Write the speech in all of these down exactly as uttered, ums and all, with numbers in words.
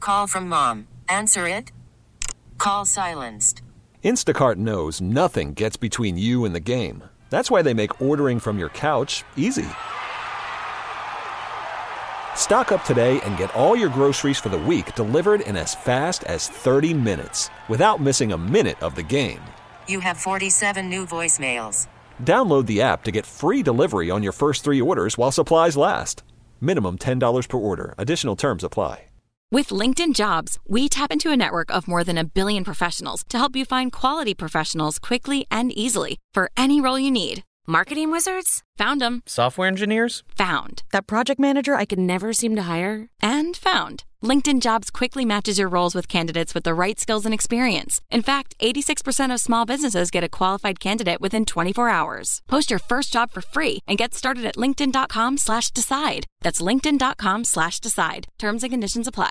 Call from mom. Answer it. Call silenced. Instacart knows nothing gets between you and the game. That's why they make ordering from your couch easy. Stock up today and get all your groceries for the week delivered in as fast as thirty minutes without missing a minute of the game. You have forty-seven new voicemails. Download the app to get free delivery on your first three orders while supplies last. Minimum ten dollars per order. Additional terms apply. With LinkedIn Jobs, we tap into a network of more than a billion professionals to help you find quality professionals quickly and easily for any role you need. Marketing wizards? Found them. Software engineers? Found. That project manager I could never seem to hire? And found. LinkedIn Jobs quickly matches your roles with candidates with the right skills and experience. In fact, eighty-six percent of small businesses get a qualified candidate within twenty-four hours. Post your first job for free and get started at linkedin.com slash decide. That's linkedin.com slash decide. Terms and conditions apply.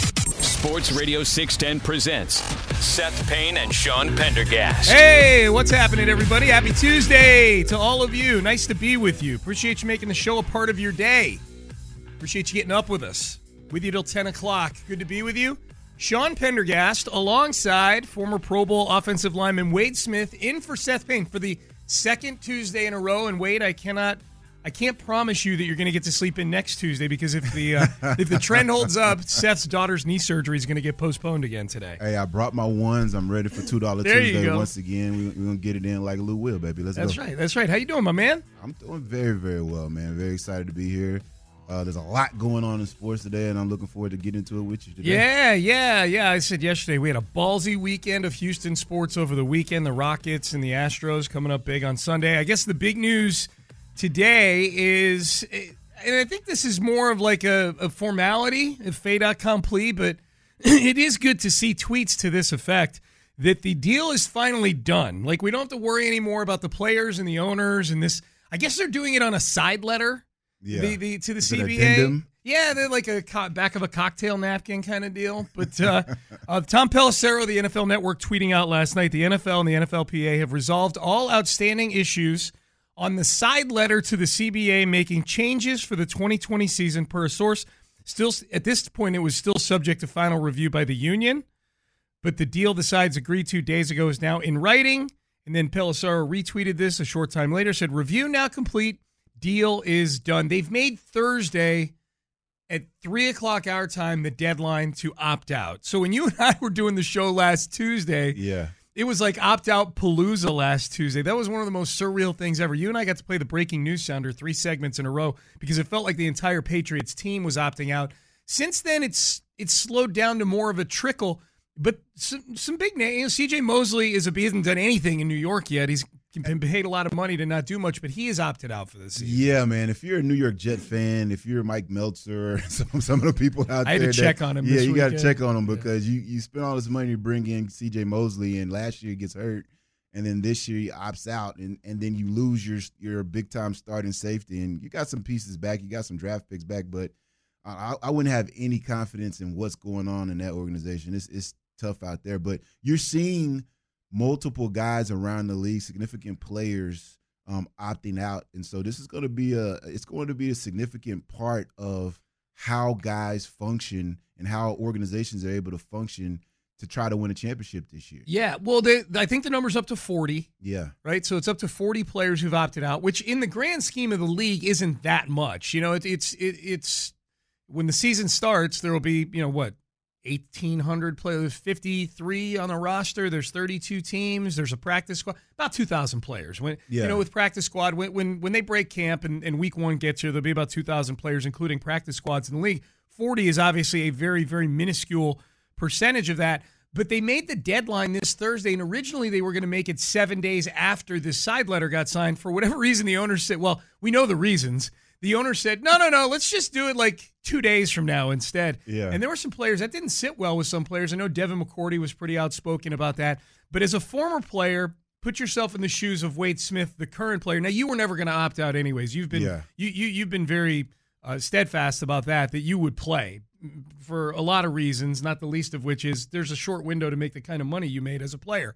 Sports Radio six ten presents Seth Payne and Sean Pendergast. Hey, what's happening, everybody? Happy Tuesday to all of you. Nice to be with you. Appreciate you making the show a part of your day. Appreciate you getting up with us. With you till ten o'clock. Good to be with you. Sean Pendergast alongside former Pro Bowl offensive lineman Wade Smith in for Seth Payne for the second Tuesday in a row. And Wade, I cannot, I can't promise you that you're going to get to sleep in next Tuesday because if the uh, if the trend holds up, Seth's daughter's knee surgery is going to get postponed again today. Hey, I brought my ones. I'm ready for two dollar Tuesday once again. We, we're going to get it in like Lou Will, baby. Let's That's go. That's right. That's right. How you doing, my man? I'm doing very, very well, man. Very excited to be here. Uh, there's a lot going on in sports today, and I'm looking forward to getting into it with you today. Yeah, yeah, yeah. I said yesterday we had a ballsy weekend of Houston sports over the weekend. The Rockets and the Astros coming up big on Sunday. I guess the big news today is, and I think this is more of like a, a formality, a fait accompli, but it is good to see tweets to this effect that the deal is finally done. Like, we don't have to worry anymore about the players and the owners and this. I guess they're doing it on a side letter. Yeah. The, the, to the Is C it B A. addendum? Yeah, they're like a co- back of a cocktail napkin kind of deal. But uh, uh, Tom Pelissero, the N F L Network, tweeting out last night, the N F L and the N F L P A have resolved all outstanding issues on the side letter to the C B A, making changes for the twenty twenty season per a source. Still, at this point, it was still subject to final review by the union. But the deal the sides agreed to days ago is now in writing. And then Pelissero retweeted this a short time later, said, review now complete. Deal is done. They've made Thursday at three o'clock our time the deadline to opt out. So when you and I were doing the show last Tuesday, yeah, it was like opt-out palooza last Tuesday. That was one of the most surreal things ever. You and I got to play the breaking news sounder three segments in a row because it felt like the entire Patriots team was opting out. Since then, it's it's slowed down to more of a trickle. But some, some big names. You know, C J Mosley is a, he hasn't done anything in New York yet. He's been paid a lot of money to not do much, but he has opted out for this season. Yeah, man. If you're a New York Jet fan, if you're Mike Meltzer, some, some of the people out I there. had to that, check on him Yeah, this you got to weekend. check on him because yeah. you, you spend all this money to bring in C J Mosley, and last year he gets hurt, and then this year he opts out, and, and then you lose your your big-time starting safety, and you got some pieces back. You got some draft picks back, but I, I wouldn't have any confidence in what's going on in that organization. It's, it's tough out there, but you're seeing multiple guys around the league, significant players um, opting out, and so this is going to be a it's going to be a significant part of how guys function and how organizations are able to function to try to win a championship this year. Yeah, well, they, I think the number's up to forty. Yeah, right. So it's up to forty players who've opted out, which in the grand scheme of the league isn't that much. You know, it, it's it, it's when the season starts, there will be you know what. eighteen hundred players, fifty-three on the roster. There's thirty-two teams. There's a practice squad, about two thousand players. When yeah. you know, with practice squad, when when, when they break camp and, and week one gets here, there'll be about two thousand players, including practice squads in the league. forty is obviously a very, very minuscule percentage of that. But they made the deadline this Thursday, and originally they were going to make it seven days after this side letter got signed. For whatever reason, the owners said, well, we know the reasons. The owner said, no, no, no, let's just do it like two days from now instead. Yeah. And there were some players that didn't sit well with some players. I know Devin McCourty was pretty outspoken about that. But as a former player, put yourself in the shoes of Wade Smith, the current player. Now, you were never going to opt out anyways. You've been yeah. you, you, you've been very uh, steadfast about that, that you would play for a lot of reasons, not the least of which is there's a short window to make the kind of money you made as a player.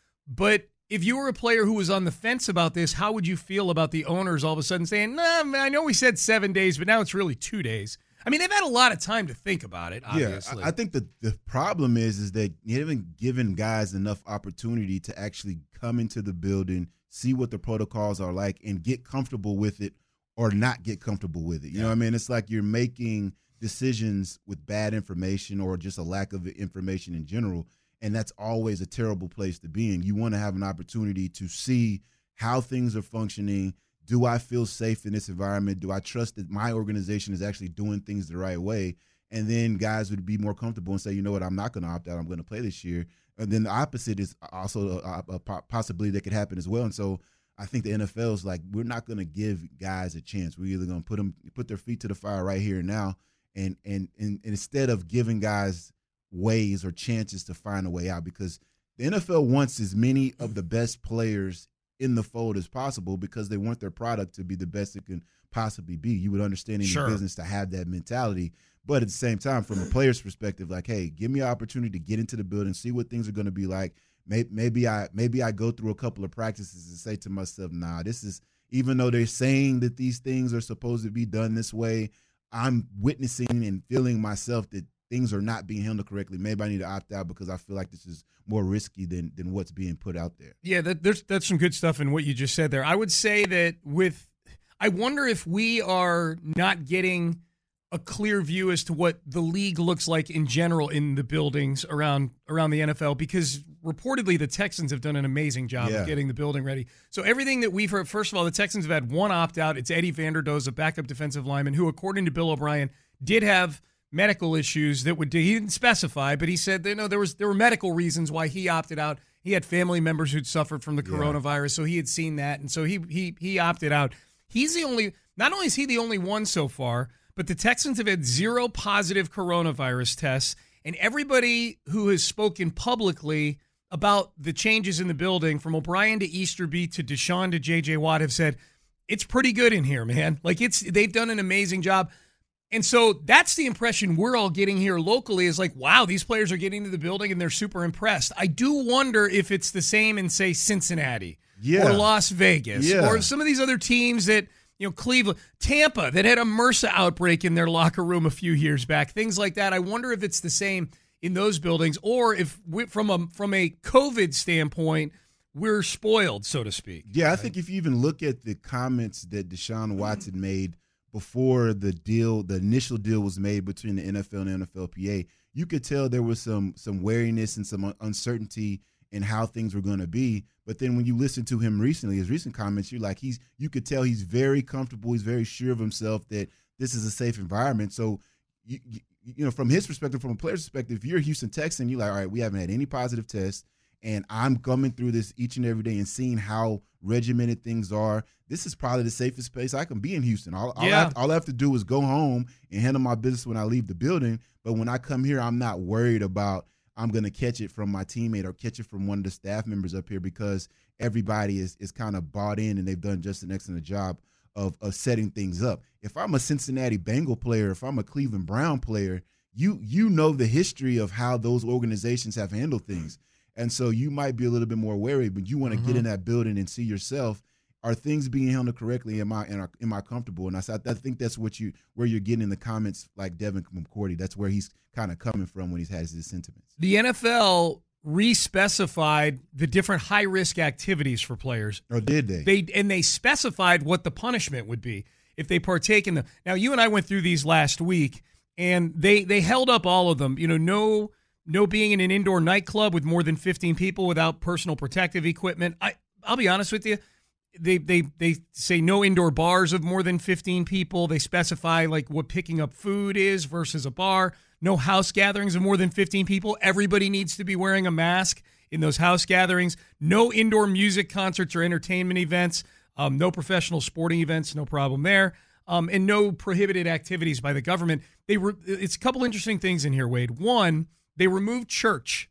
But if you were a player who was on the fence about this, how would you feel about the owners all of a sudden saying, nah, man, I know we said seven days, but now it's really two days? I mean, they've had a lot of time to think about it, obviously. Yeah, I, I think the, the problem is is that you haven't given guys enough opportunity to actually come into the building, see what the protocols are like, and get comfortable with it or not get comfortable with it. You yeah. know what I mean? It's like you're making decisions with bad information or just a lack of information in general, and that's always a terrible place to be in. You want to have an opportunity to see how things are functioning. Do I feel safe in this environment? Do I trust that my organization is actually doing things the right way? And then guys would be more comfortable and say, you know what, I'm not going to opt out. I'm going to play this year. And then the opposite is also a, a possibility that could happen as well. And so I think the N F L is like, we're not going to give guys a chance. We're either going to put them, put their feet to the fire right here and now. And, and, and, and instead of giving guys ways or chances to find a way out, because the N F L wants as many of the best players in the fold as possible because they want their product to be the best it can possibly be. You would understand in sure. the business to have that mentality. But at the same time, from a player's perspective, like, hey, give me an opportunity to get into the building, see what things are going to be like. Maybe, maybe I maybe I go through a couple of practices and say to myself, nah, this is, even though they're saying that these things are supposed to be done this way, I'm witnessing and feeling myself that things are not being handled correctly. Maybe I need to opt out because I feel like this is more risky than than what's being put out there. Yeah, that, there's that's some good stuff in what you just said there. I would say that with – I wonder if we are not getting a clear view as to what the league looks like in general in the buildings around around the N F L, because reportedly the Texans have done an amazing job yeah. of getting the building ready. So everything that we've heard – first of all, the Texans have had one opt-out. It's Eddie Vanderdoes, a backup defensive lineman, who, according to Bill O'Brien, did have – medical issues that would he didn't specify, but he said that, you know, there was there were medical reasons why he opted out. He had family members who'd suffered from the yeah. coronavirus, so he had seen that, and so he he he opted out. He's the only. Not only is he the only one so far, but the Texans have had zero positive coronavirus tests, and everybody who has spoken publicly about the changes in the building, from O'Brien to Easterby to Deshaun to J J Watt, have said it's pretty good in here, man. Like it's they've done an amazing job. And so that's the impression we're all getting here locally, is like, wow, these players are getting to the building and they're super impressed. I do wonder if it's the same in, say, Cincinnati yeah. or Las Vegas yeah. or some of these other teams that, you know, Cleveland, Tampa, that had a MRSA outbreak in their locker room a few years back, things like that. I wonder if it's the same in those buildings, or if we, from a from a COVID standpoint, we're spoiled, so to speak. Yeah, I think if you even look at the comments that Deshaun Watson made before the deal, the initial deal was made between the N F L and the N F L P A, you could tell there was some some wariness and some uncertainty in how things were going to be. But then when you listen to him recently, his recent comments, you're like, he's you could tell he's very comfortable. He's very sure of himself that this is a safe environment. So, you, you, you know, from his perspective, from a player's perspective, if you're a Houston Texan, you're like, all right, we haven't had any positive tests, and I'm coming through this each and every day and seeing how regimented things are. This is probably the safest place I can be in Houston. All, all, yeah. I have, all I have to do is go home and handle my business when I leave the building. But when I come here, I'm not worried about I'm going to catch it from my teammate or catch it from one of the staff members up here, because everybody is is kind of bought in and they've done just an excellent job of, of setting things up. If I'm a Cincinnati Bengal player, if I'm a Cleveland Brown player, you you know the history of how those organizations have handled things. And so you might be a little bit more wary, but you want to mm-hmm. get in that building and see yourself, are things being handled correctly? Am I am I, am I comfortable? And I, I think that's what you where you're getting in the comments, like Devin McCourty. That's where he's kind of coming from when he's had his sentiments. The N F L re-specified the different high-risk activities for players. Or did they? They and they specified what the punishment would be if they partake in them. Now, you and I went through these last week, and they they held up all of them. You know, no. No being in an indoor nightclub with more than fifteen people without personal protective equipment. I, I'll be honest with you. They, they they say no indoor bars of more than fifteen people. They specify like what picking up food is versus a bar. No house gatherings of more than fifteen people. Everybody needs to be wearing a mask in those house gatherings. No indoor music concerts or entertainment events. Um, no professional sporting events. No problem there. Um, and no prohibited activities by the government. They re- It's a couple interesting things in here, Wade. One, they removed church,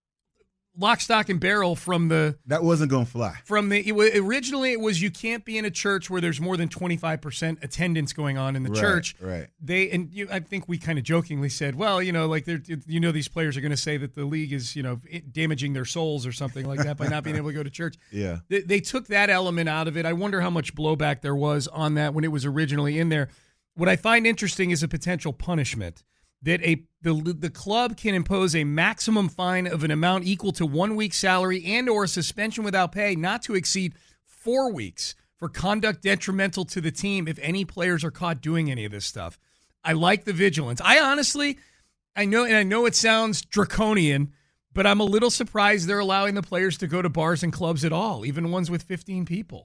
lock, stock, and barrel from the. That wasn't going to fly. From the it, originally, it was you can't be in a church where there's more than twenty-five percent attendance going on in the right, church. Right. They and you, I think we kind of jokingly said, well, you know, like they're, you know, these players are going to say that the league is, you know, damaging their souls or something like that by not being able to go to church. Yeah. They, they took that element out of it. I wonder how much blowback there was on that when it was originally in there. what I find interesting is a potential punishment that a the, the club can impose a maximum fine of an amount equal to one week's salary and or a suspension without pay not to exceed four weeks for conduct detrimental to the team if any players are caught doing any of this stuff. I like the vigilance. I honestly, I know, and I know it sounds draconian, but I'm a little surprised they're allowing the players to go to bars and clubs at all, even ones with fifteen people.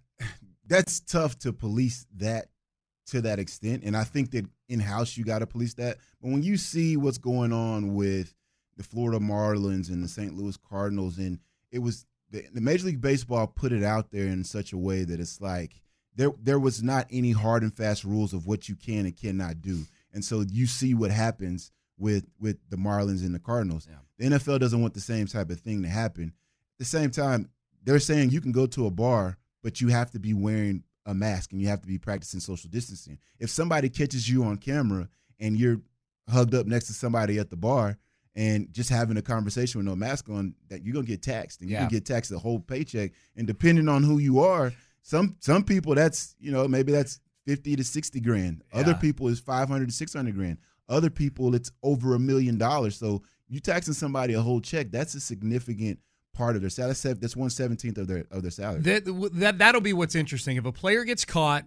That's tough to police that to that extent, and I think that in-house you got to police that. But when you see what's going on with the Florida Marlins and the Saint Louis Cardinals, and it was the, the Major League Baseball put it out there in such a way that it's like there there was not any hard and fast rules of what you can and cannot do, and so you see what happens with with the Marlins and the Cardinals. Yeah. The N F L doesn't want the same type of thing to happen. At the same time, they're saying you can go to a bar, but you have to be wearing a mask and you have to be practicing social distancing. If somebody catches you on camera and you're hugged up next to somebody at the bar and just having a conversation with no mask on, that you're going to get taxed, and you're yeah. going to get taxed the whole paycheck. And depending on who you are, some some people that's, you know, maybe that's fifty to sixty grand. Yeah. Other people is five hundred to six hundred grand. Other people it's over a million dollars. So you taxing somebody a whole check, that's a significant part of their salary. That's one seventeenth of their of their salary. That, that that'll be what's interesting. If a player gets caught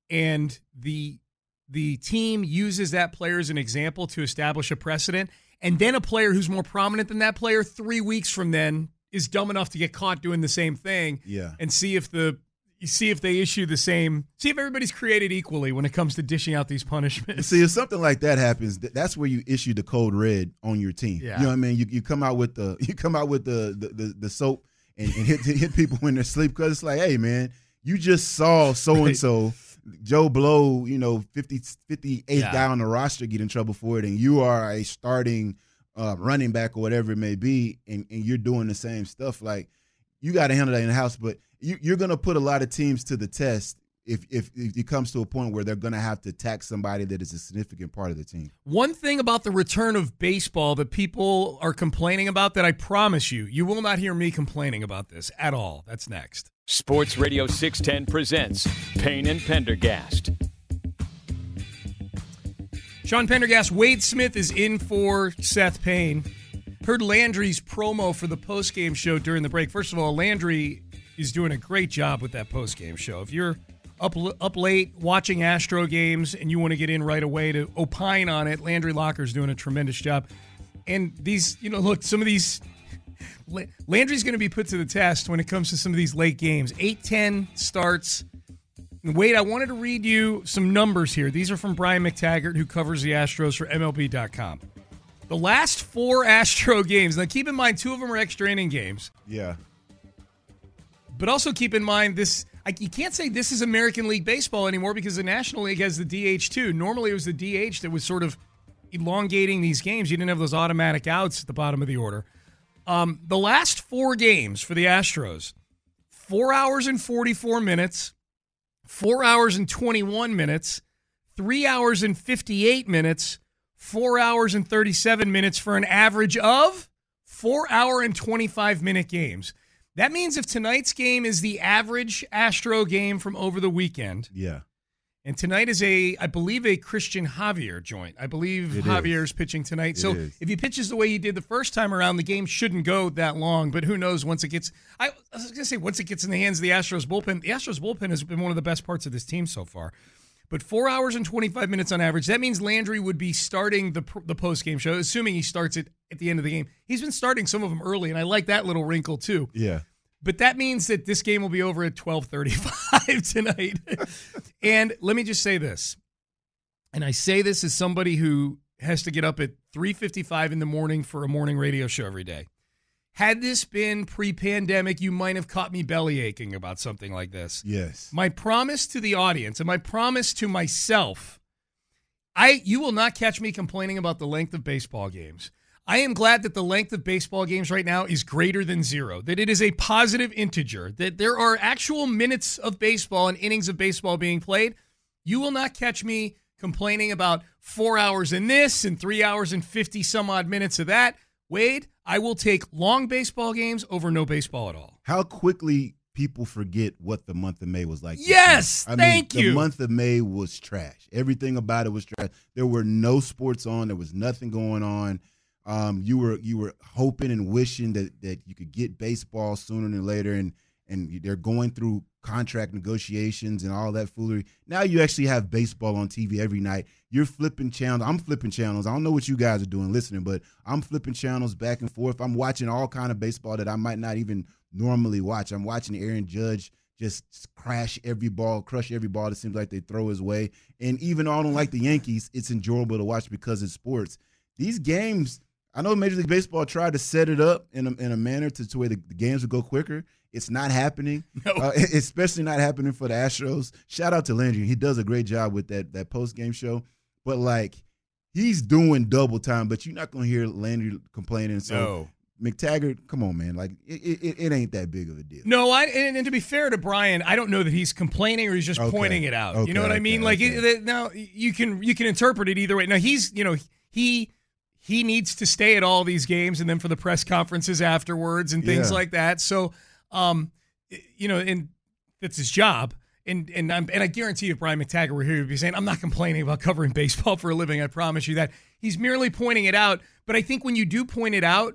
and the the team uses that player as an example to establish a precedent, and then a player who's more prominent than that player three weeks from then is dumb enough to get caught doing the same thing, yeah, and see if the you see if they issue the same, see if everybody's created equally when it comes to dishing out these punishments. See, if something like that happens, that's where you issue the code red on your team. Yeah. You know what I mean? You you come out with the you come out with the the, the, the soap and, and hit hit people when they're asleep, because it's like, hey man, you just saw so and so Joe Blow, you know, fifty, fifty-eighth yeah. guy on the roster get in trouble for it, and you are a starting uh, running back or whatever it may be, and, and you're doing the same stuff. Like, you got to handle that in the house, but you, you're going to put a lot of teams to the test if, if if it comes to a point where they're going to have to tax somebody that is a significant part of the team. One thing about the return of baseball that people are complaining about that I promise you, you will not hear me complaining about this at all. That's next. Sports Radio six ten presents Payne and Pendergast. Sean Pendergast, Wade Smith is in for Seth Payne. Heard Landry's promo for the postgame show during the break. First of all, Landry is doing a great job with that postgame show. If you're up up late watching Astro games and you want to get in right away to opine on it, Landry Locker's doing a tremendous job. And these, you know, look, some of these, Landry's going to be put to the test when it comes to some of these late games. eight ten starts. And Wade, I wanted to read you some numbers here. These are from Brian McTaggart, who covers the Astros for M L B dot com. The last four Astro games, now keep in mind two of them are extra inning games. Yeah. But also keep in mind this, I, you can't say this is American League Baseball anymore because the National League has the D H too. Normally it was the D H that was sort of elongating these games. You didn't have those automatic outs at the bottom of the order. Um, the last four games for the Astros, four hours and forty-four minutes, four hours and twenty-one minutes, three hours and fifty-eight minutes, four hours and thirty-seven minutes for an average of four hour and twenty-five minute games. That means if tonight's game is the average Astro game from over the weekend. Yeah. And tonight is a, I believe, a Christian Javier joint. I believe it Javier's is. pitching tonight. It so is. if he pitches the way he did the first time around, the game shouldn't go that long. But who knows once it gets, I, I was going to say, once it gets in the hands of the Astros bullpen, the Astros bullpen has been one of the best parts of this team so far. But four hours and twenty-five minutes on average. That means Landry would be starting the the post-game show, assuming he starts it at the end of the game. He's been starting some of them early, and I like that little wrinkle too. Yeah. But that means that this game will be over at twelve thirty-five tonight. And let me just say this, and I say this as somebody who has to get up at three fifty-five in the morning for a morning radio show every day. Had this been pre-pandemic, you might have caught me belly aching about something like this. Yes. My promise to the audience and my promise to myself, I you will not catch me complaining about the length of baseball games. I am glad that the length of baseball games right now is greater than zero, that it is a positive integer, that there are actual minutes of baseball and innings of baseball being played. You will not catch me complaining about four hours in this and three hours and fifty some odd minutes of that. Wade, I will take long baseball games over no baseball at all. How quickly people forget what the month of May was like. Yes, I thank mean, you. The month of May was trash. Everything about it was trash. There were no sports on. There was nothing going on. Um, you were you were hoping and wishing that, that you could get baseball sooner than later, and and they're going through contract negotiations and all that foolery. Now you actually have baseball on T V every night. You're flipping channels. I'm flipping channels. I don't know what you guys are doing listening, but I'm flipping channels back and forth. I'm watching all kind of baseball that I might not even normally watch. I'm watching Aaron Judge just crash every ball, crush every ball that seems like they throw his way. And even though I don't like the Yankees, it's enjoyable to watch because it's sports. These games, I know Major League Baseball tried to set it up in a, in a manner to, to where the, the games would go quicker. It's not happening, no. uh, especially not happening for the Astros. Shout out to Landry. He does a great job with that that post-game show. But, like, he's doing double time, but you're not going to hear Landry complaining. So, no. McTaggart, come on, man. Like, it, it, it ain't that big of a deal. No, I and, and to be fair to Brian, I don't know that he's complaining or he's just okay. pointing it out. Okay, you know what okay, I mean? Like, okay. it, now you can you can interpret it either way. Now, he's, you know, he he needs to stay at all these games and then for the press conferences afterwards and things Yeah. like that. So, um, you know, and that's his job. And and I'm, and I guarantee you, if Brian McTaggart were here, he'd be saying, "I'm not complaining about covering baseball for a living. I promise you that." He's merely pointing it out. But I think when you do point it out,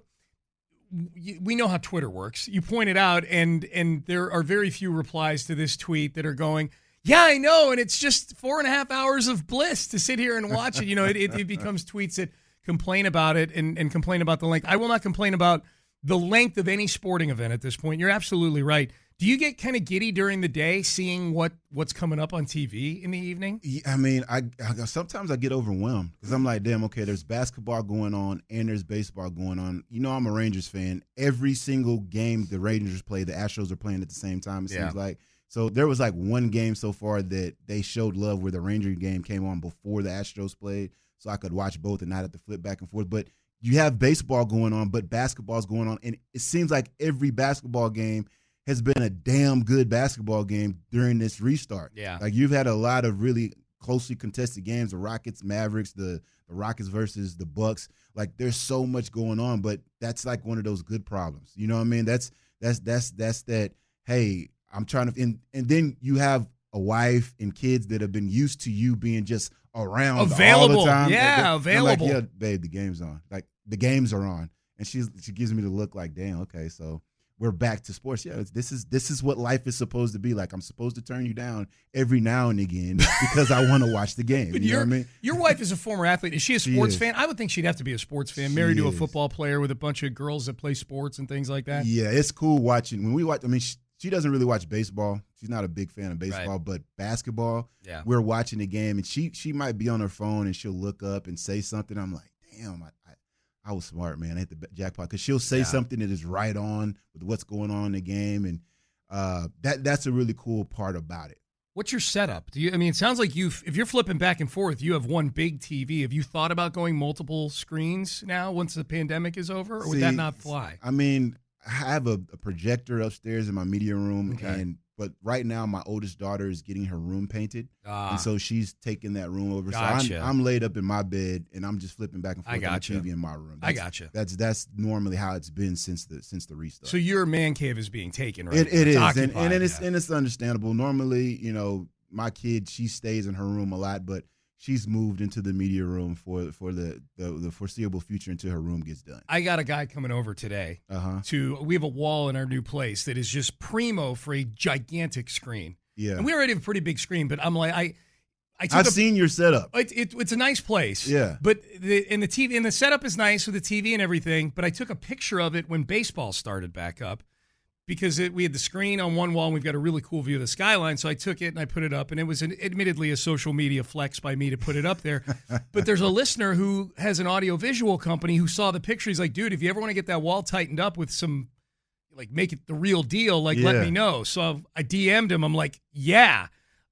we know how Twitter works. You point it out, and and there are very few replies to this tweet that are going, "Yeah, I know," and it's just four and a half hours of bliss to sit here and watch it. You know, it, it, it becomes tweets that complain about it and, and complain about the length. I will not complain about the length of any sporting event at this point. You're absolutely right. Do you get kind of giddy during the day seeing what, what's coming up on T V in the evening? I mean, I, I sometimes I get overwhelmed because I'm like, damn, okay, there's basketball going on and there's baseball going on. You know, I'm a Rangers fan. Every single game the Rangers play, the Astros are playing at the same time, it Yeah. seems like. So there was like one game so far that they showed love where the Ranger game came on before the Astros played, so I could watch both and not have to flip back and forth. But you have baseball going on, but basketball's going on, and it seems like every basketball game has been a damn good basketball game during this restart. Yeah. Like, you've had a lot of really closely contested games, the Rockets, Mavericks, the, the Rockets versus the Bucks. Like, there's so much going on, but that's like one of those good problems. You know what I mean? That's that's that's that's that, hey, I'm trying to and, – and then you have a wife and kids that have been used to you being just around Available. all the time. Yeah, I'm available. like, yeah, babe, the game's on. Like, the games are on. And she's, she gives me the look like, damn, okay, so – we're back to sports. Yeah, it's, this is this is what life is supposed to be like. I'm supposed to turn you down every now and again because I want to watch the game. But you know what I mean? Your wife is a former athlete. Is she a She sports is. fan? I would think she'd have to be a sports fan, She married to a is. football player with a bunch of girls that play sports and things like that. Yeah, it's cool watching. When we watch, I mean, she, she doesn't really watch baseball. She's not a big fan of baseball, Right. but basketball, Yeah. we're watching the game, and she she might be on her phone and she'll look up and say something. I'm like, damn, I, I, I was smart, man. I hit the jackpot because she'll say Yeah. something that is right on with what's going on in the game, and uh, that that's a really cool part about it. What's your setup? Do you? I mean, it sounds like you. If you're flipping back and forth, you have one big T V. Have you thought about going multiple screens now once the pandemic is over, or would that See, not fly? I mean, I have a, a projector upstairs in my media room, Okay. and but right now my oldest daughter is getting her room painted, Ah, and so she's taking that room over. Gotcha. So I'm, I'm laid up in my bed, and I'm just flipping back and I forth on the gotcha. T V in my room. I That's, gotcha. That's that's normally how it's been since the since the restart. So your man cave is being taken, right? It, now. it It's is, and, occupied, and, it's yeah. and it's understandable. Normally, you know, my kid, she stays in her room a lot, but she's moved into the media room for for the the, the foreseeable future until her room gets done. I got a guy coming over today. Uh huh. To we have a wall in our new place that is just primo for a gigantic screen, Yeah. and we already have a pretty big screen. But I'm like, I, I took I've a, seen your setup. It, it, it's a nice place. Yeah. But the and the T V and the setup is nice with the T V and everything. But I took a picture of it when baseball started back up because it, we had the screen on one wall and we've got a really cool view of the skyline. So I took it and I put it up, and it was an, admittedly a social media flex by me to put it up there. But there's a listener who has an audio visual company who saw the picture. He's like, dude, if you ever want to get that wall tightened up with some, like, make it the real deal, like, let Yeah. me know. So I D M'd him. I'm like, yeah,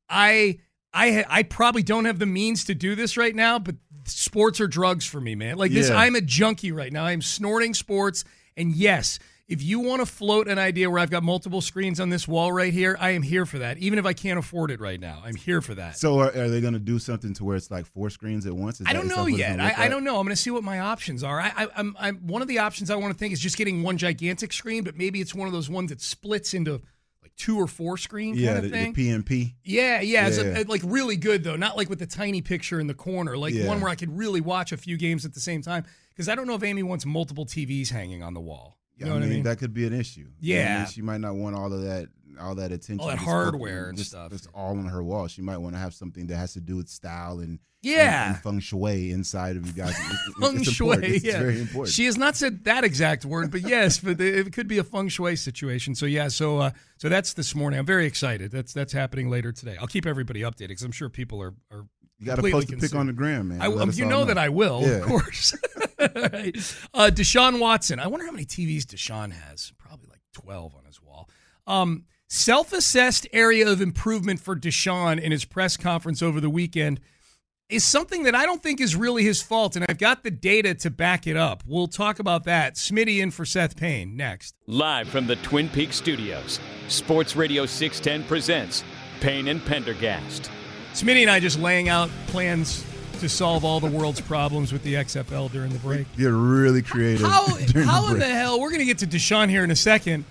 I. I I probably don't have the means to do this right now, but sports are drugs for me, man. Like this, Yeah. I'm a junkie right now. I'm snorting sports. And yes, if you want to float an idea where I've got multiple screens on this wall right here, I am here for that. Even if I can't afford it right now, I'm here for that. So are, are they going to do something to where it's like four screens at once? Is I that- don't is that know what it's yet. gonna I, look I like? don't know. I'm going to see what my options are. I, I, I'm, I'm one of the options I want to think is just getting one gigantic screen, but maybe it's one of those ones that splits into like two or four screen Yeah, kind of the, thing. the P M P. Yeah, yeah, it's Yeah. a, like really good though. Not like with the tiny picture in the corner, like Yeah. one where I could really watch a few games at the same time. Because I don't know if Amy wants multiple T Vs hanging on the wall. You know I what mean, I mean? that could be an issue. You know what I Yeah. mean? She might not want all of that, all that attention, All that just hardware focused- and just, stuff. just all on her wall. She might want to have something that has to do with style and Yeah. and, and feng shui inside of you guys. It- it- Feng it's shui, important. It's yeah. very important. She has not said that exact word, but yes, but it could be a feng shui situation. So yeah, so uh, so that's this morning. I'm very excited. That's that's happening later today. I'll keep everybody updated because I'm sure people are are. You got to post a pic on the gram, man. I, Let um, us you all know, that I will, Yeah. of course. Right. uh, Deshaun Watson. I wonder how many T Vs Deshaun has. Probably like twelve on his wall. Um, self-assessed area of improvement for Deshaun in his press conference over the weekend is something that I don't think is really his fault, and I've got the data to back it up. We'll talk about that. Smitty in for Seth Payne next. Live from the Twin Peaks studios, Sports Radio six ten presents Payne and Pendergast. Smitty and I just laying out plans to solve all the world's problems with the X F L during the break. You're really creative. How, during how the in break. the hell, we're going to get to Deshaun here in a second.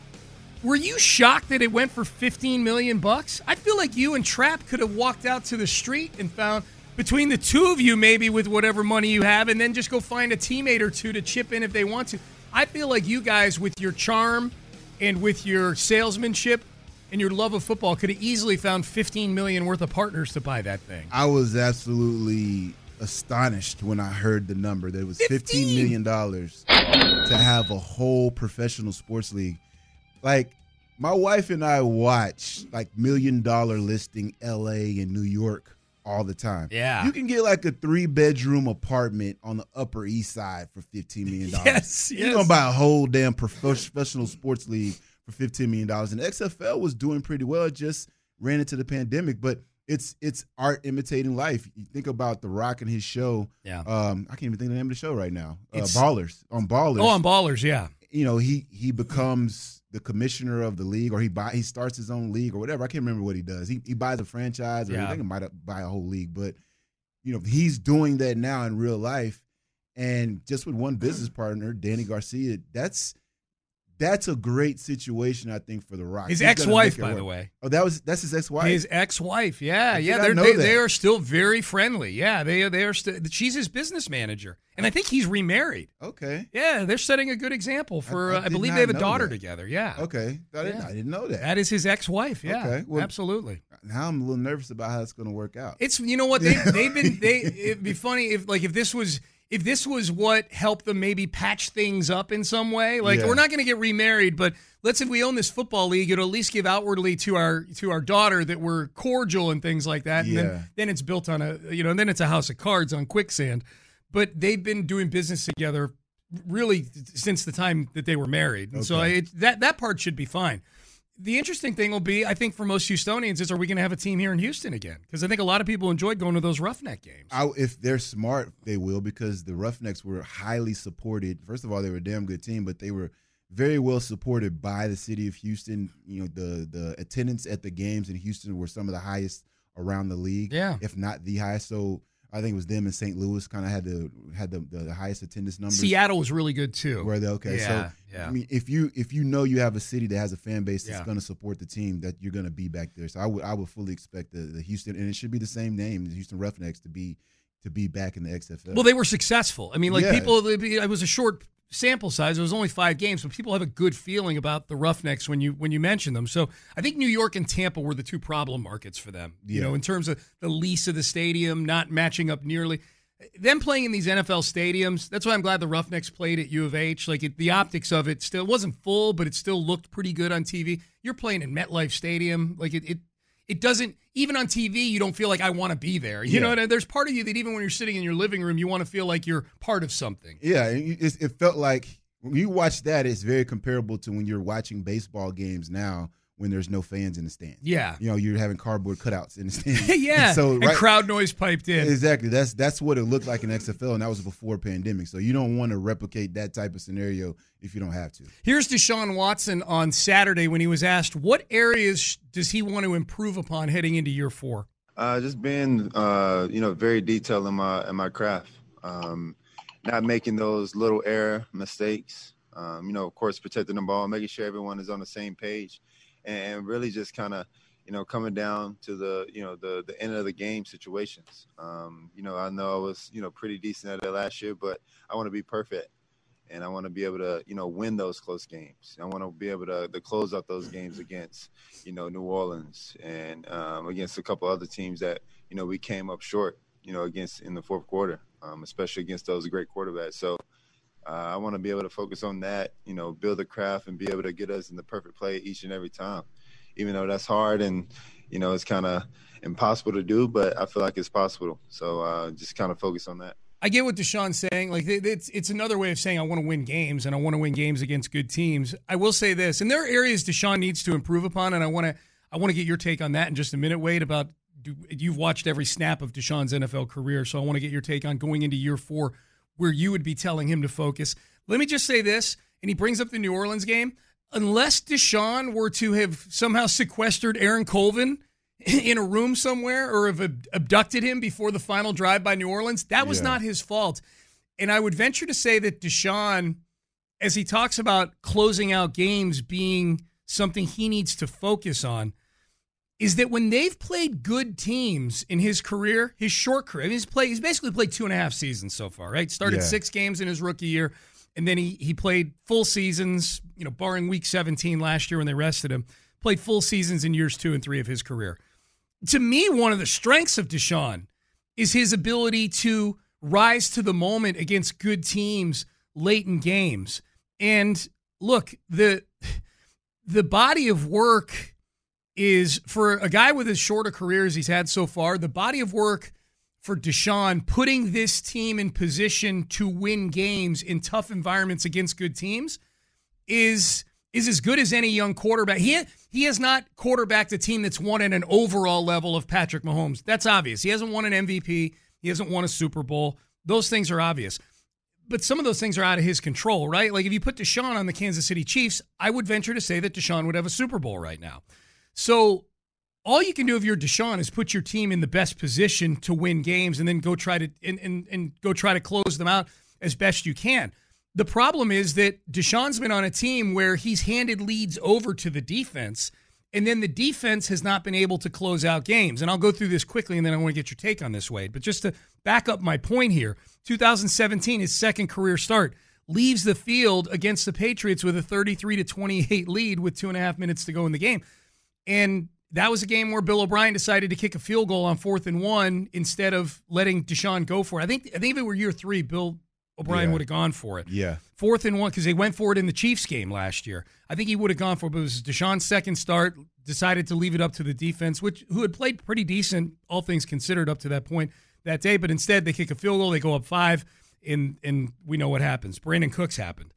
Were you shocked that it went for fifteen million bucks? I feel like you and Trapp could have walked out to the street and found, between the two of you maybe with whatever money you have, and then just go find a teammate or two to chip in if they want to. I feel like you guys with your charm and with your salesmanship and your love of football could have easily found fifteen million dollars worth of partners to buy that thing. I was absolutely astonished when I heard the number that it was fifteen million dollars to have a whole professional sports league. Like, my wife and I watch like million dollar listing L A and New York all the time. Yeah. You can get like a three bedroom apartment on the Upper East Side for fifteen million dollars. Yes, You're yes. going to buy a whole damn prof- professional sports league for fifteen million dollars. And the X F L was doing pretty well. It just ran into the pandemic. But it's it's art imitating life. You think about The Rock and his show. Yeah. Um, I can't even think of the name of the show right now. Uh, It's- Ballers. On Ballers. Oh, on Ballers, yeah. You know, he he becomes the commissioner of the league, or he buy he starts his own league or whatever. I can't remember what he does. He he buys a franchise, or Yeah. I think he might buy a whole league. But you know, he's doing that now in real life, and just with one business partner, Danny Garcia. That's that's a great situation, I think, for The Rock. His He's gonna ex-wife, make it by work. the way. Oh, that was that's his ex-wife. His ex-wife, yeah, I yeah, did they're, not they know that. they are still very friendly. Yeah, they they are. St- she's his business manager, and I think he's remarried. Okay. Yeah, they're setting a good example for. I- I uh, I did believe not they have a know daughter that. together. Yeah. Okay. I didn't, Yeah. I didn't know that. That is his ex-wife. Yeah, Okay, well- absolutely. Now I'm a little nervous about how it's going to work out. It's you know what they they've been they it'd be funny if like if this was if this was what helped them maybe patch things up in some way. Like Yeah. we're not going to get remarried, but let's say we own this football league, it'll at least give outwardly to our to our daughter that we're cordial and things like that. And Yeah. then then it's built on a you know and then it's a house of cards on quicksand. But they've been doing business together really since the time that they were married, and so Okay. it, that that part should be fine. The interesting thing will be, I think, for most Houstonians, is are we going to have a team here in Houston again? Because I think a lot of people enjoyed going to those Roughneck games. I, if they're smart, they will, because the Roughnecks were highly supported. First of all, they were a damn good team, but they were very well supported by the city of Houston. You know, the the attendance at the games in Houston were some of the highest around the league, Yeah. if not the highest. So I think it was them and Saint Louis kind of had the had the, the, the highest attendance numbers. Seattle was really good too. Were they okay? Yeah, so yeah. I mean, if you if you know you have a city that has a fan base that's Yeah. going to support the team, that you're going to be back there. So I would I would fully expect the, the Houston, and it should be the same name, the Houston Roughnecks, to be to be back in the X F L. Well, they were successful. I mean, like Yeah. people, it was a short sample size. It was only five games, but people have a good feeling about the Roughnecks when you when you mention them. So I think New York and Tampa were the two problem markets for them. You Yeah. know, in terms of the lease of the stadium not matching up nearly. Them playing in these N F L stadiums, that's why I'm glad the Roughnecks played at U of H. Like it, the optics of it still wasn't full, but it still looked pretty good on T V. You're playing in MetLife Stadium, like it, it, it doesn't even on T V. You don't feel like I want to be there. You Yeah. know, what I- there's part of you that even when you're sitting in your living room, you want to feel like you're part of something. Yeah, it, it it felt like when you watch that, it's very comparable to when you're watching baseball games now when there's no fans in the stands. Yeah. You know, you're having cardboard cutouts in the stands. yeah. And so and right, crowd noise piped in. exactly. That's that's what it looked like in X F L, and that was before pandemic. So you don't want to replicate that type of scenario if you don't have to. Here's Deshaun Watson on Saturday when he was asked what areas does he want to improve upon heading into year four. Uh, just being, uh, you know, very detailed in my in my craft. Um, not making those little error mistakes. Um, you know, of course, protecting the ball, making sure everyone is on the same page. and really just kind of, you know, coming down to the, you know, the, the end of the game situations. Um, you know, I know I was, you know, pretty decent at it last year, but I want to be perfect. And I want to be able to, you know, win those close games. I want to be able to, to close out those games against, you know, New Orleans and um, against a couple other teams that, you know, we came up short, you know, against in the fourth quarter, um, especially against those great quarterbacks. So uh, I want to be able to focus on that, you know, build the craft and be able to get us in the perfect play each and every time, even though that's hard and, you know, it's kind of impossible to do, but I feel like it's possible. So uh, just kind of focus on that. I get what Deshaun's saying. Like it's it's another way of saying I want to win games and I want to win games against good teams. I will say this, and there are areas Deshaun needs to improve upon, and I want to I want to get your take on that in just a minute, Wade. About do, you've watched every snap of Deshaun's N F L career, so I want to get your take on going into year four, where you would be telling him to focus. Let me just say this, and he brings up the New Orleans game. Unless Deshaun were to have somehow sequestered Aaron Colvin in a room somewhere or have abducted him before the final drive by New Orleans, that was yeah. not his fault. And I would venture to say that Deshaun, as he talks about closing out games being something he needs to focus on, is that when they've played good teams in his career, his short career, I mean, he's, played, he's basically played two and a half seasons so far, right? Started yeah. six games in his rookie year, and then he he played full seasons, you know, barring week seventeen last year when they rested him, played full seasons in years two and three of his career. To me, one of the strengths of Deshaun is his ability to rise to the moment against good teams late in games. And look, the the body of work is, for a guy with as short a career as he's had so far, the body of work for Deshaun putting this team in position to win games in tough environments against good teams is is as good as any young quarterback. He he has not quarterbacked a team that's won at an overall level of Patrick Mahomes. That's obvious. He hasn't won an M V P. He hasn't won a Super Bowl. Those things are obvious. But some of those things are out of his control, right? Like if you put Deshaun on the Kansas City Chiefs, I would venture to say that Deshaun would have a Super Bowl right now. So all you can do if you're Deshaun is put your team in the best position to win games and then go try to and, and, and go try to close them out as best you can. The problem is that Deshaun's been on a team where he's handed leads over to the defense, and then the defense has not been able to close out games. And I'll go through this quickly, and then I want to get your take on this, Wade. But just to back up my point here, two thousand seventeen, his second career start, leaves the field against the Patriots with a thirty-three to twenty-eight lead with two and a half minutes to go in the game. And that was a game where Bill O'Brien decided to kick a field goal on fourth and one instead of letting Deshaun go for it. I think, I think if it were year three, Bill O'Brien yeah. would have gone for it. Yeah. Fourth and one, because they went for it in the Chiefs game last year. I think he would have gone for it, but it was Deshaun's second start, decided to leave it up to the defense, which who had played pretty decent, all things considered, up to that point that day. But instead, they kick a field goal, they go up five, and, and we know what happens. Brandon Cooks happened.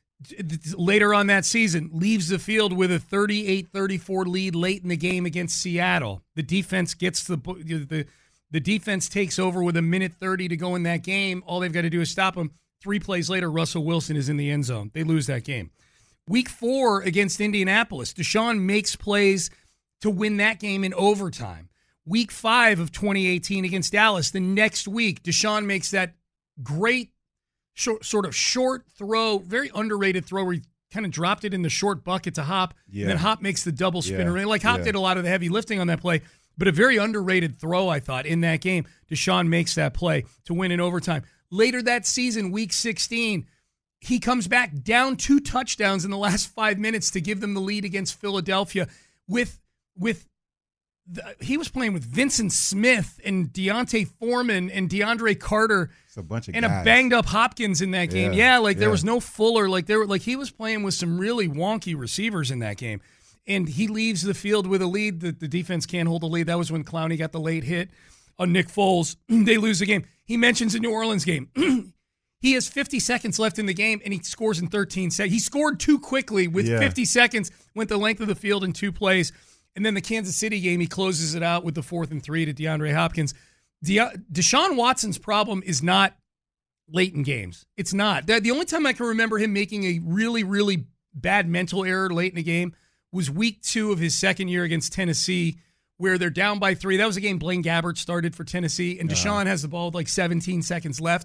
Later on that season, leaves the field with a thirty-eight thirty-four lead late in the game against Seattle. The defense gets the the The defense takes over with a minute thirty to go in that game. All they've got to do is stop him. Three plays later, Russell Wilson is in the end zone. They lose that game. Week four against Indianapolis, Deshaun makes plays to win that game in overtime. Week five of twenty eighteen against Dallas, the next week, Deshaun makes that great short, sort of short throw, very underrated throw where he kind of dropped it in the short bucket to Hop, yeah. and then Hop makes the double spinner. Yeah. Like Hop yeah. did a lot of the heavy lifting on that play. But a very underrated throw, I thought, in that game. Deshaun makes that play to win in overtime. Later that season, week sixteen, he comes back down two touchdowns in the last five minutes to give them the lead against Philadelphia. With with the, he was playing with Vincent Smith and Deontay Foreman and DeAndre Carter. It's a bunch of and guys. a banged up Hopkins in that game. Yeah, yeah like yeah. there was no Fuller. Like there were like he was playing with some really wonky receivers in that game. And he leaves the field with a lead that the defense can't hold a lead. That was when Clowney got the late hit on Nick Foles. They lose the game. He mentions the New Orleans game. He has fifty seconds left in the game, and he scores in thirteen seconds. He scored too quickly with yeah. fifty seconds, went the length of the field in two plays. And then the Kansas City game, he closes it out with the fourth and three to DeAndre Hopkins. De- Deshaun Watson's problem is not late in games. It's not. The only time I can remember him making a really, really bad mental error late in a game was week two of his second year against Tennessee, where they're down by three. That was a game Blaine Gabbert started for Tennessee, and Deshaun uh-huh. has the ball with like seventeen seconds left.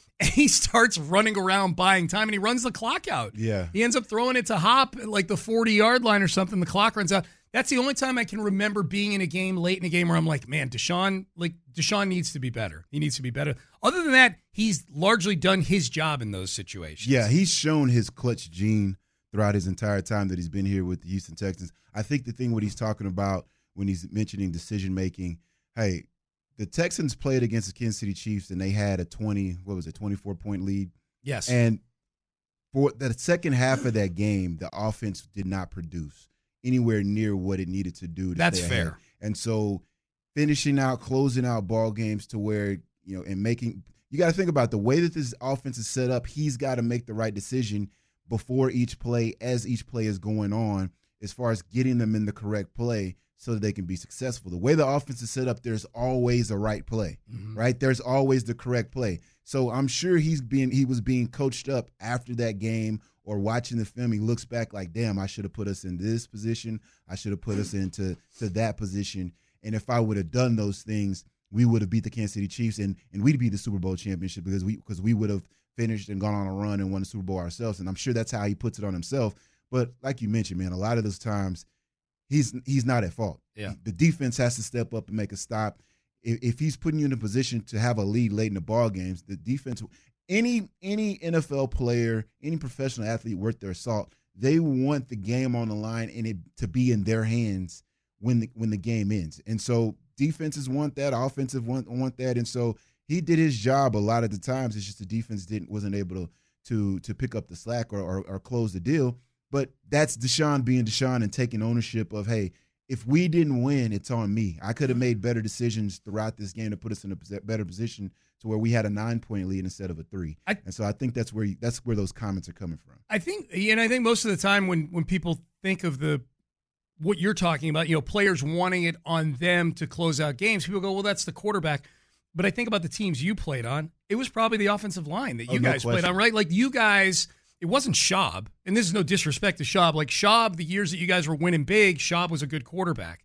and he starts running around buying time, and he runs the clock out. Yeah. He ends up throwing it to Hop at like the forty-yard line or something. The clock runs out. That's the only time I can remember being in a game, late in a game, where I'm like, man, Deshaun, like Deshaun needs to be better. He needs to be better. Other than that, he's largely done his job in those situations. Yeah, he's shown his clutch gene throughout his entire time that he's been here with the Houston Texans. I think the thing what he's talking about when he's mentioning decision-making, hey, the Texans played against the Kansas City Chiefs, and they had a twenty, what was it, twenty-four point lead. Yes. And for the second half of that game, the offense did not produce anywhere near what it needed to do. To That's stay fair. ahead. And so finishing out, closing out ball games to where, you know, and making – you got to think about the way that this offense is set up. He's got to make the right decision before each play, as each play is going on, as far as getting them in the correct play so that they can be successful. The way the offense is set up, there's always a right play, mm-hmm. right? There's always the correct play. So I'm sure he's being he was being coached up after that game or watching the film. He looks back like, damn, I should have put us in this position. I should have put us into to that position. And if I would have done those things, we would have beat the Kansas City Chiefs and, and we'd be the Super Bowl championship because we because we would have finished and gone on a run and won the Super Bowl ourselves. And I'm sure that's how he puts it on himself. But like you mentioned, man, a lot of those times he's he's not at fault. Yeah. The defense has to step up and make a stop. If, if he's putting you in a position to have a lead late in the ball games, the defense – Any any N F L player, any professional athlete worth their salt, they want the game on the line and it to be in their hands when the when the game ends. And so defenses want that, offensive want want that, and so he did his job a lot of the times. It's just the defense didn't wasn't able to to to pick up the slack or or, or close the deal. But that's Deshaun being Deshaun and taking ownership of, hey, if we didn't win, it's on me. I could have made better decisions throughout this game to put us in a better position to where we had a nine-point lead instead of a three. I, and so I think that's where you, that's where those comments are coming from. I think, and I think most of the time when when people think of the what you're talking about, you know, players wanting it on them to close out games, people go, well, that's the quarterback. But I think about the teams you played on. It was probably the offensive line that you oh, no guys question. played on, right? Like you guys, it wasn't Schaub, and this is no disrespect to Schaub. Like Schaub, the years that you guys were winning big, Schaub was a good quarterback.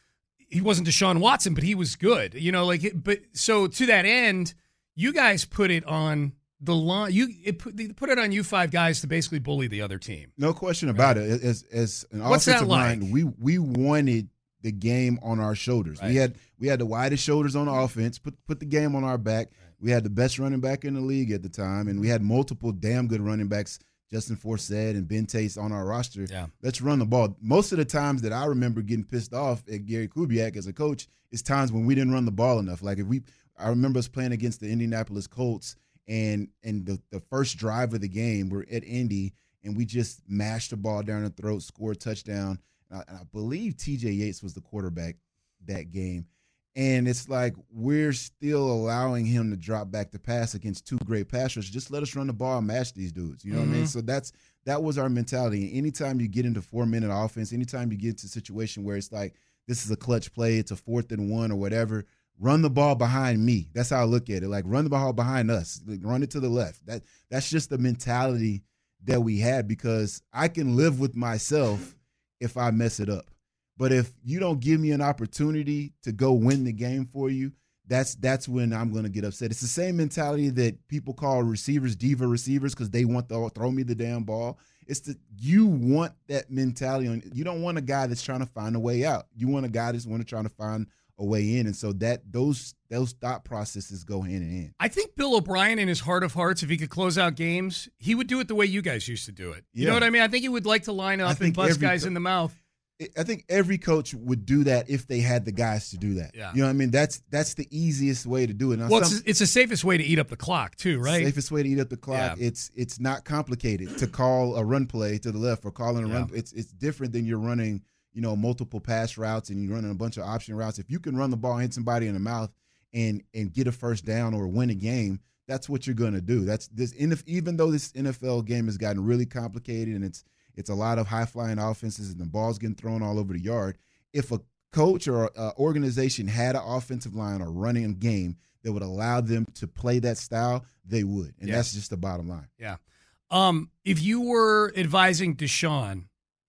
He wasn't Deshaun Watson, but he was good. You know, like, but so to that end, you guys put it on the line. You it put, they put it on you five guys to basically bully the other team. No question about right. it. As as an What's offensive that like? line, we we wanted the game on our shoulders. Right. We had we had the widest shoulders on the offense. Put put the game on our back. Right. We had the best running back in the league at the time, and we had multiple damn good running backs. Justin Forsett and Ben Tace on our roster. Yeah. Let's run the ball. Most of the times that I remember getting pissed off at Gary Kubiak as a coach is times when we didn't run the ball enough. Like if we, I remember us playing against the Indianapolis Colts, and and the, the first drive of the game, we're at Indy, and we just mashed the ball down the throat, scored a touchdown. And I, and I believe T J Yates was the quarterback that game. And it's like we're still allowing him to drop back to pass against two great passers. Just let us run the ball and match these dudes. You know mm-hmm. what I mean? So that's that was our mentality. Anytime you get into four-minute offense, anytime you get into a situation where it's like this is a clutch play, it's a fourth and one or whatever, run the ball behind me. That's how I look at it. Like run the ball behind us. Like, run it to the left. That That's just the mentality that we had because I can live with myself if I mess it up. But if you don't give me an opportunity to go win the game for you, that's that's when I'm going to get upset. It's the same mentality that people call receivers diva receivers because they want to throw me the damn ball. It's the you want that mentality. You don't want a guy that's trying to find a way out. You want a guy that's want to try to find a way in. And so that those those thought processes go hand in hand. I think Bill O'Brien, in his heart of hearts, if he could close out games, he would do it the way you guys used to do it. You yeah. know what I mean? I think he would like to line up and bust guys co- in the mouth. I think every coach would do that if they had the guys to do that. Yeah. You know what I mean? That's that's the easiest way to do it. Now, well, some, it's, it's the safest way to eat up the clock, too, right? Safest way to eat up the clock. Yeah. It's it's not complicated to call a run play to the left or calling a yeah. run. It's it's different than you're running, you know, multiple pass routes and you're running a bunch of option routes. If you can run the ball, hit somebody in the mouth, and and get a first down or win a game, that's what you're going to do. That's this. Even though this N F L game has gotten really complicated and it's It's a lot of high-flying offenses, and the ball's getting thrown all over the yard. If a coach or an organization had an offensive line or running a game that would allow them to play that style, they would. And yeah. that's just the bottom line. Yeah. Um, if you were advising Deshaun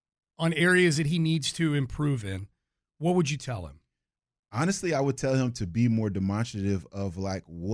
on areas that he needs to improve in, what would you tell him? Honestly, I would tell him to be more demonstrative of, like, what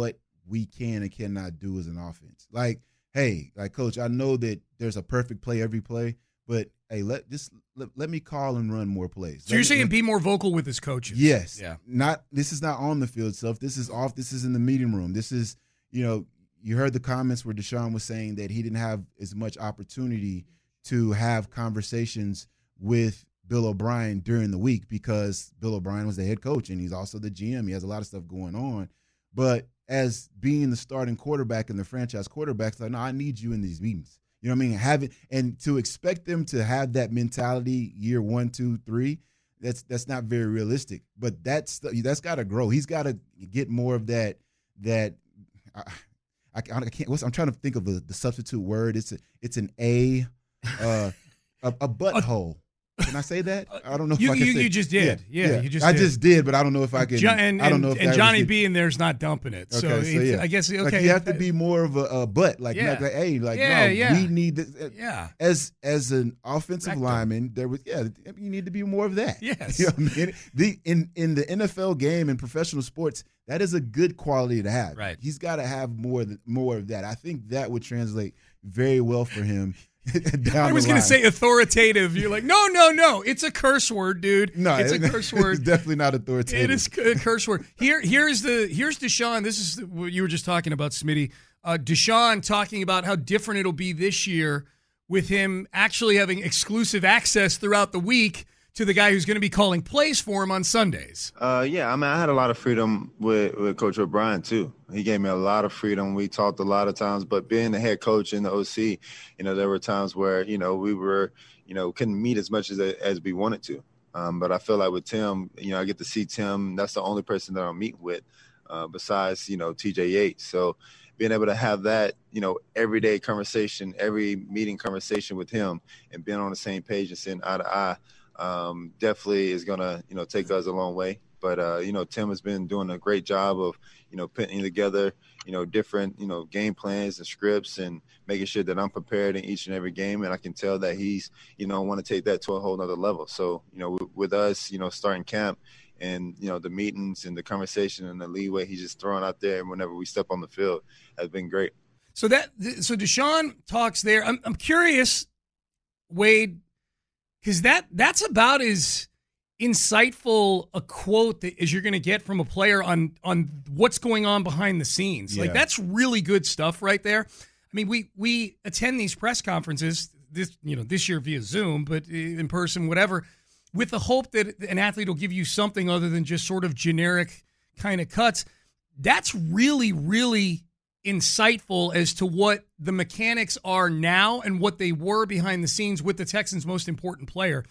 we can and cannot do as an offense. Like, hey, like coach, I know that there's a perfect play every play, but hey, let just let, let me call and run more plays. So let you're me, saying let, be more vocal with his coaches? Yes. Yeah. Not this is not on the field stuff. This is off. This is in the meeting room. This is, you know, you heard the comments where Deshaun was saying that he didn't have as much opportunity to have conversations with Bill O'Brien during the week because Bill O'Brien was the head coach and he's also the G M. He has a lot of stuff going on. But as being the starting quarterback and the franchise quarterback, it's like, no, I need you in these meetings. You know what I mean? Have it, and to expect them to have that mentality year one, two, three, that's that's not very realistic. But that's that's got to grow. He's got to get more of that. That I, I, I can't. What's, I'm trying to think of the, the substitute word. It's a, it's an a, uh, a a butthole. Can I say that? I don't know if you, I can you, say you just did. Yeah, yeah, yeah. you just I did. just did, but I don't know if I can. John, and, I don't know if and, and that Johnny was B in there's not dumping it. So, okay, so it, yeah. I guess okay. Like you have to be more of a, a butt. Like, Yeah. like, like, hey, like Yeah, no, yeah. we need this. Yeah. As as an offensive Rectum. lineman, there was yeah, you need to be more of that. Yes. You know what I mean? The in in the N F L game and professional sports, that is a good quality to have. Right. He's got to have more than, more of that. I think that would translate very well for him. Down I was going to say authoritative. You're like, no, no, no. It's a curse word, dude. No, it's a it- curse word. It's definitely not authoritative. It is a curse word. Here, here's the here's Deshaun. This is what you were just talking about, Smitty. Uh, Deshaun talking about how different it'll be this year with him actually having exclusive access throughout the week to the guy who's going to be calling plays for him on Sundays. Uh, yeah, I mean, I had a lot of freedom with, with Coach O'Brien, too. He gave me a lot of freedom. We talked a lot of times, but being the head coach and the O C, you know, there were times where, you know, we were, you know, couldn't meet as much as as we wanted to. Um, but I feel like with Tim, you know, I get to see Tim. That's the only person that I'll meet with uh, besides, you know, T J Yates. So being able to have that, you know, everyday conversation, every meeting conversation with him and being on the same page and sitting eye to eye, um, definitely is going to, you know, take us a long way. But, uh, you know, Tim has been doing a great job of, you know, putting together, you know, different, you know, game plans and scripts and making sure that I'm prepared in each and every game. And I can tell that he's, you know, want to take that to a whole nother level. So, you know, with, with us, you know, starting camp and, you know, the meetings and the conversation and the leeway he's just throwing out there whenever we step on the field has been great. So that so Deshaun talks there. I'm I'm curious, Wade, because that that's about as insightful a quote that as you're going to get from a player on on what's going on behind the scenes. Yeah. Like that's really good stuff right there. I mean, we we attend these press conferences this you know this year via Zoom, but in person, whatever, with the hope that an athlete will give you something other than just sort of generic kind of cuts. That's really really insightful as to what the mechanics are now and what they were behind the scenes with the Texans' most important player.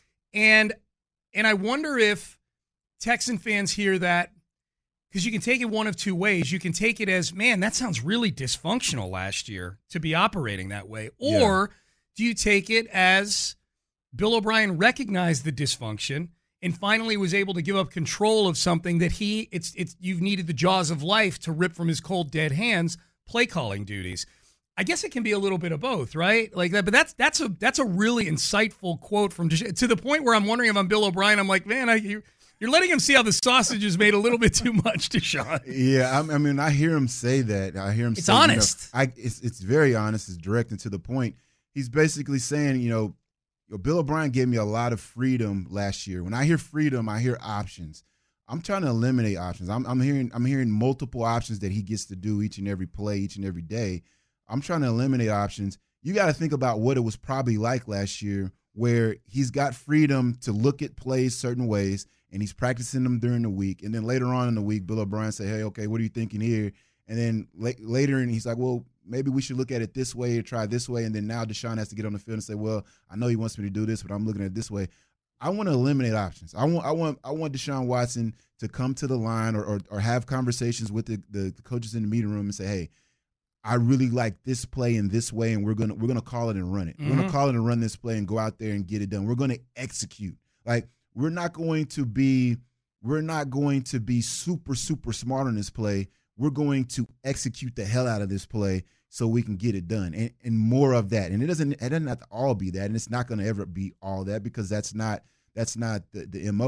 And and I wonder if Texan fans hear that, because you can take it one of two ways. You can take it as, man, that sounds really dysfunctional last year to be operating that way. Or yeah. do you take it as Bill O'Brien recognized the dysfunction and finally was able to give up control of something that he, it's, it's, you've needed the jaws of life to rip from his cold, dead hands, play calling duties. I guess it can be a little bit of both, right? Like that, but that's that's a that's a really insightful quote from Desha- to the point where I'm wondering if I'm Bill O'Brien. I'm like, man, I, you, you're letting him see how the sausage is made a little bit too much, Deshaun. Yeah, I, I mean, I hear him say that. I hear him. It's say, honest. You know, I, it's it's very honest. It's direct and to the point. He's basically saying, you know, you know, Bill O'Brien gave me a lot of freedom last year. When I hear freedom, I hear options. I'm trying to eliminate options. I'm, I'm hearing I'm hearing multiple options that he gets to do each and every play, each and every day. I'm trying to eliminate options. You got to think about what it was probably like last year, where he's got freedom to look at plays certain ways, and he's practicing them during the week. And then later on in the week, Bill O'Brien say, hey, okay, what are you thinking here? And then la- later, and he's like, well, maybe we should look at it this way or try this way. And then now Deshaun has to get on the field and say, well, I know he wants me to do this, but I'm looking at it this way. I want to eliminate options. I want I want I want Deshaun Watson to come to the line or or, or have conversations with the, the, the coaches in the meeting room and say, hey, I really like this play in this way, and we're gonna we're gonna call it and run it. Mm-hmm. We're gonna call it and run this play and go out there and get it done. We're gonna execute. Like we're not going to be we're not going to be super super smart on this play. We're going to execute the hell out of this play so we can get it done, and, and more of that. And it doesn't it doesn't have to all be that, and it's not gonna ever be all that because that's not that's not the, the M O.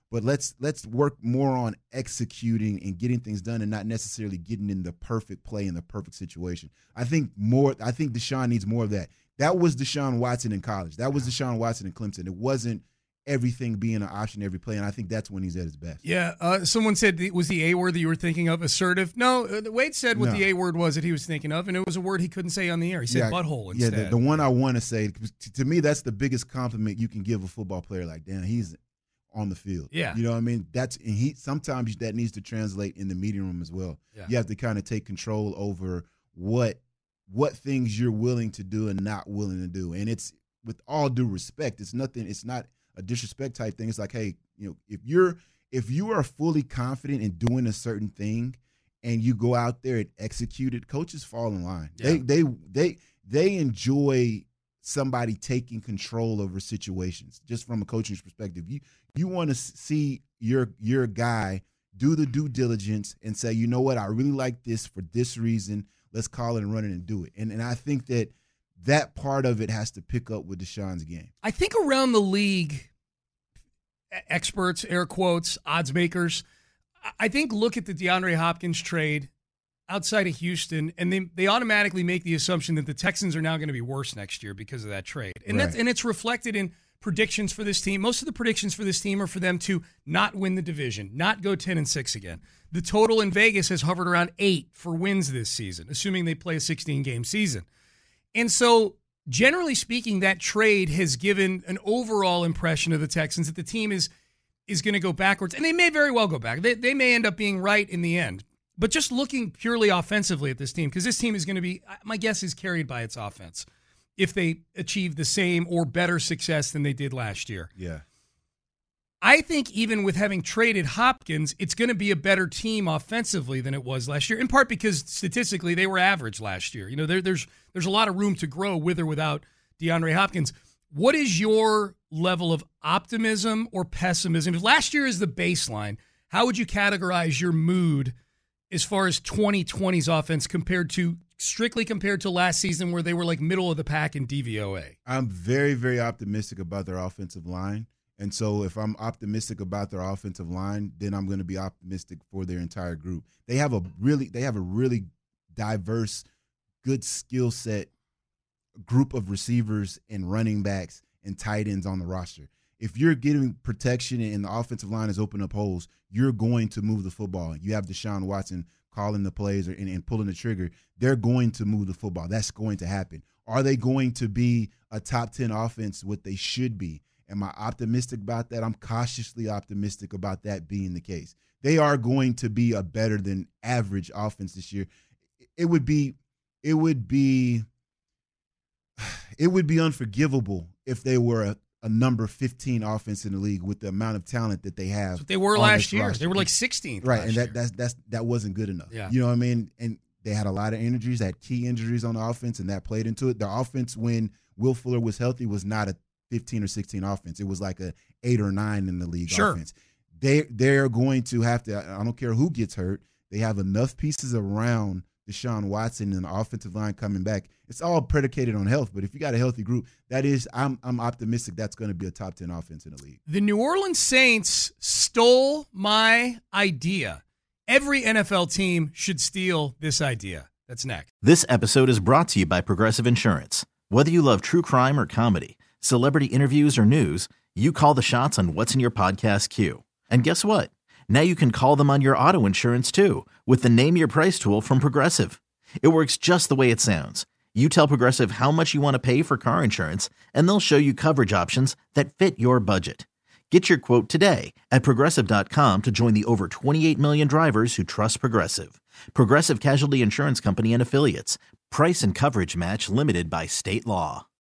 but let's let's work more on executing and getting things done and not necessarily getting in the perfect play in the perfect situation. I think more. I think Deshaun needs more of that. That was Deshaun Watson in college. That was Deshaun Watson in Clemson. It wasn't everything being an option every play, and I think that's when he's at his best. Yeah, uh, someone said, was the A word that you were thinking of assertive? No, uh, Wade said what No. the A word was that he was thinking of, and it was a word he couldn't say on the air. He said Yeah, butthole instead. Yeah, the, the one I want to say, to, to me, that's the biggest compliment you can give a football player. Like, damn, he's on the field. Yeah. You know what I mean? That's and he sometimes that needs to translate in the meeting room as well. Yeah. You have to kind of take control over what what things you're willing to do and not willing to do. And it's with all due respect, it's nothing, it's not a disrespect type thing. It's like, hey, you know, if you're if you are fully confident in doing a certain thing and you go out there and execute it, coaches fall in line. Yeah. They they they they enjoy somebody taking control over situations. Just from a coaching perspective, you you want to see your your guy do the due diligence and say, you know what, I really like this for this reason. Let's call it and run it and do it. And and I think that that part of it has to pick up with Deshaun's game. I think around the league, experts, air quotes, odds makers, I think look at the DeAndre Hopkins trade outside of Houston, and they they automatically make the assumption that the Texans are now going to be worse next year because of that trade. And Right. that's and it's reflected in predictions for this team. Most of the predictions for this team are for them to not win the division, not go ten and six again. The total in Vegas has hovered around eight for wins this season, assuming they play a sixteen-game season. And so, generally speaking, that trade has given an overall impression of the Texans that the team is is going to go backwards. And they may very well go back. They, they may end up being right in the end. But just looking purely offensively at this team, because this team is going to be, my guess is carried by its offense if they achieve the same or better success than they did last year. Yeah. I think even with having traded Hopkins, it's going to be a better team offensively than it was last year, in part because statistically they were average last year. You know, there, there's there's a lot of room to grow with or without DeAndre Hopkins. What is your level of optimism or pessimism? If last year is the baseline, how would you categorize your mood as far as twenty twenty's offense compared to strictly compared to last season where they were like middle of the pack in D V O A? I'm very, very optimistic about their offensive line. And so if I'm optimistic about their offensive line, then I'm going to be optimistic for their entire group. They have a really they have a really diverse, good skill set group of receivers and running backs and tight ends on the roster. If you're getting protection and the offensive line is opening up holes, you're going to move the football. You have Deshaun Watson calling the plays or, and, and pulling the trigger. They're going to move the football. That's going to happen. Are they going to be a top ten offense, what they should be? Am I optimistic about that? I'm cautiously optimistic about that being the case. They are going to be a better than average offense this year. It would be, it would be, it would be unforgivable if they were a, a number fifteen offense in the league with the amount of talent that they have. That's what they were on last this year. roster. They were like sixteenth. Right, last and that year. that's that's that wasn't good enough. Yeah. You know what I mean? And they had a lot of injuries, they had key injuries on the offense, and that played into it. The offense, when Will Fuller was healthy, was not a fifteen or sixteen offense. It was like a eight or nine in the league Sure. offense. They they're going to have to. I don't care who gets hurt. They have enough pieces around Deshaun Watson and the offensive line coming back. It's all predicated on health. But if you got a healthy group, that is, I'm I'm optimistic that's going to be a top ten offense in the league. The New Orleans Saints stole my idea. Every N F L team should steal this idea. That's next. This episode is brought to you by Progressive Insurance. Whether you love true crime or comedy, celebrity interviews or news, you call the shots on what's in your podcast queue. And guess what? Now you can call them on your auto insurance too with the Name Your Price tool from Progressive. It works just the way it sounds. You tell Progressive how much you want to pay for car insurance, and they'll show you coverage options that fit your budget. Get your quote today at Progressive dot com to join the over twenty-eight million drivers who trust Progressive. Progressive Casualty Insurance Company and Affiliates. Price and coverage match limited by state law.